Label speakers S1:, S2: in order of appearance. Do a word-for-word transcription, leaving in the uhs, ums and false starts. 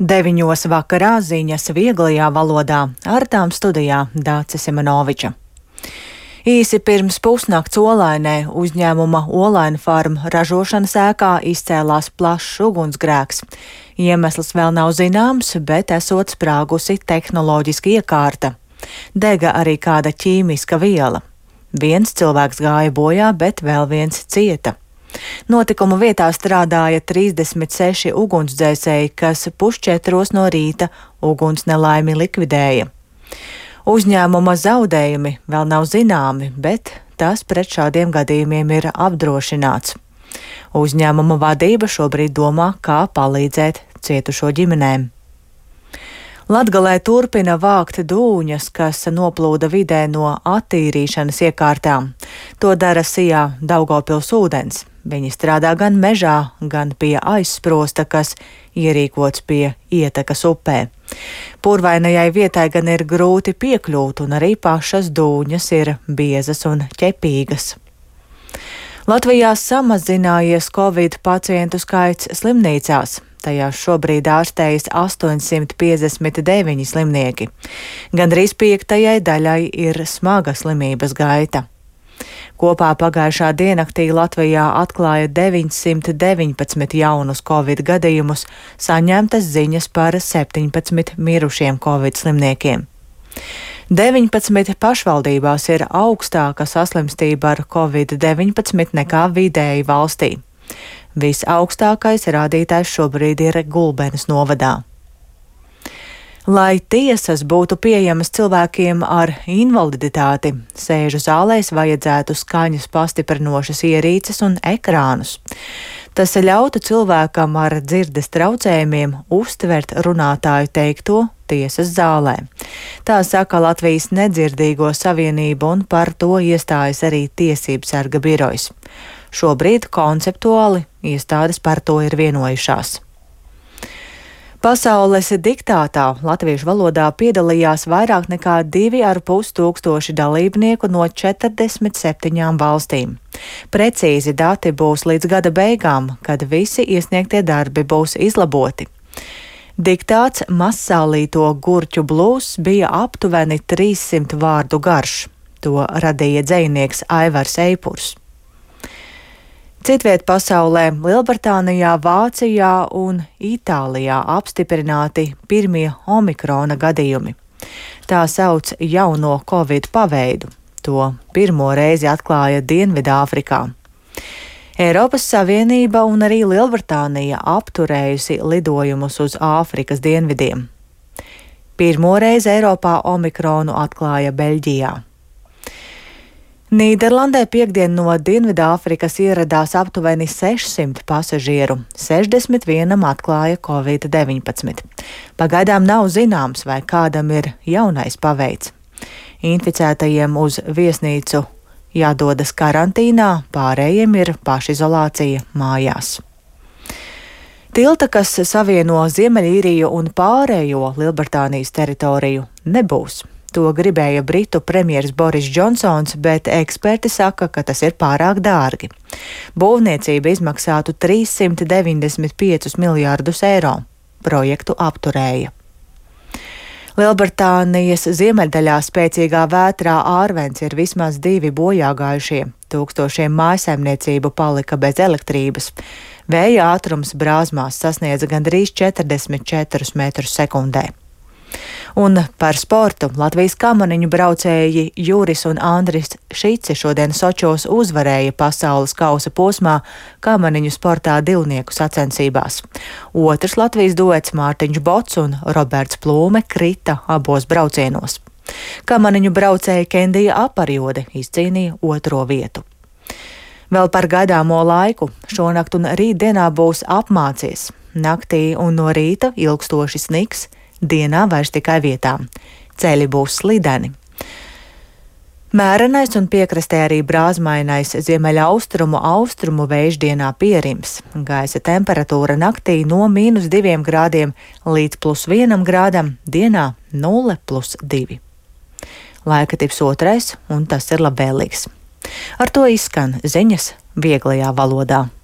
S1: Deviņos vakarā ziņas vieglajā valodā, ar tām studijā Dāce Simenoviča. Īsi pirms pusnakts Olainē uzņēmuma Olaina Farm ražošanas ēkā izcēlās plašs ugunsgrēks. Iemesls vēl nav zināms, bet esot sprāgusi tehnoloģiska iekārta. Dega arī kāda ķīmiska viela. Viens cilvēks gāja bojā, bet vēl viens cieta. Notikuma vietā strādāja trīsdesmit seši ugunsdzēsēji, kas pusčetros no rīta uguns nelaimi likvidēja. Uzņēmuma zaudējumi vēl nav zināmi, bet tas pret šādiem gadījumiem ir apdrošināts. Uzņēmuma vadība šobrīd domā, kā palīdzēt cietušo ģimenēm. Latgalē turpina vākt dūņas, kas noplūda vidē no attīrīšanas iekārtām. To dara Sijā Daugavpils ūdens. Viņi strādā gan mežā, gan pie aizsprosta, kas ierīkots pie ietekas upē. Purvainajai vietai gan ir grūti piekļūt, un arī pašas dūņas ir biezas un ķepīgas. Latvijā samazinājies Covid pacientu skaits slimnīcās. Tajās šobrīd ārstējas astoņsimt piecdesmit deviņi slimnieki. Gandrīz piektajai daļai ir smaga slimības gaita. Kopā pagājušā diennaktī Latvijā atklāja deviņsimt deviņpadsmit jaunus Covid gadījumus, saņemtas ziņas par septiņpadsmit mirušiem Covid slimniekiem. deviņpadsmit pašvaldībās ir augstāka saslimstība ar Covid deviņpadsmit nekā vidēji valstī. Visaugstākais rādītājs šobrīd ir Gulbenes novadā. Lai tiesas būtu pieejamas cilvēkiem ar invaliditāti, sēžu zālēs vajadzētu skaņas pastiprinošas ierīces un ekrānus. Tas ļautu cilvēkam ar dzirdes traucējumiem uztvert runātāju teikto tiesas zālē. Tā saka Latvijas nedzirdīgo savienība, un par to iestājas arī Tiesību sarga birojs. Šobrīd konceptuāli iestādes par to ir vienojušās. Pasaules diktātā latviešu valodā piedalījās vairāk nekā divi ar pus tūkstoši dalībnieku no četrdesmit septiņām valstīm. Precīzi dati būs līdz gada beigām, kad visi iesniegtie darbi būs izlaboti. Diktāts mazsālīto gurķu blūzs bija aptuveni trīssimt vārdu garš. To radīja dzejnieks Aivars Eipurs. Citviet pasaulē, Lielbritānijā, Vācijā un Itālijā apstiprināti pirmie omikrona gadījumi. Tā sauc jauno Covid paveidu. To pirmo reizi atklāja Dienvidāfrikā. Eiropas Savienība un arī Lielbritānija apturējusi lidojumus uz Āfrikas dienvidiem. Pirmo reizi Eiropā omikronu atklāja Beļģijā. Nīderlandē piekdien no Dienvidāfrikas ieradās aptuveni sešsimt pasažieru, sešdesmit vienam atklāja Covid deviņpadsmit. Pagaidām nav zināms, vai kādam ir jaunais paveids. Inficētajiem uz viesnīcu jādodas karantīnā, pārējiem ir pašizolācija mājās. Tilta, kas savieno Ziemeļīriju un pārējo Lielbritānijas teritoriju, nebūs. To gribēja Britu premjeras Boris Džonsons, bet eksperti saka, ka tas ir pārāk dārgi. Būvniecība izmaksātu trīssimt deviņdesmit piecus miljārdus eiro. Projektu apturēja. Lielbritānijas ziemeļdaļā spēcīgā vētrā Ārvens ir vismaz divi bojāgājušie. Tūkstošiem mājsaimniecību palika bez elektrības. Vēja ātrums Brāzmās sasniedza gandrīz četrdesmit četrus metrus sekundē. Un par sportu Latvijas kamaniņu braucēji Juris un Andris Šici šodien Sočos uzvarēja pasaules kausa posmā kamaniņu sportā divnieku sacensībās. Otrs Latvijas duets Mārtiņš Bots un Roberts Plūme krita abos braucienos. Kamaniņu braucēja Kendija Aparjode izcīnīja otro vietu. Vēl par gaidāmo laiku. Šonakt un rītdienā būs apmācies. Naktī un no rīta ilgstoši sniks. Dienā vairs tikai vietām. Ceļi būs slideni. Mērenais un piekrastē arī brāzmainais ziemeļaustrumu austrumu vējš dienā pierims. Gaisa temperatūra naktī no mīnus diviem grādiem līdz plus vienam grādam, dienā nulle plus divi. Laika tips otrais, un tas ir labvēlīgs. Ar to izskan ziņas vieglajā valodā.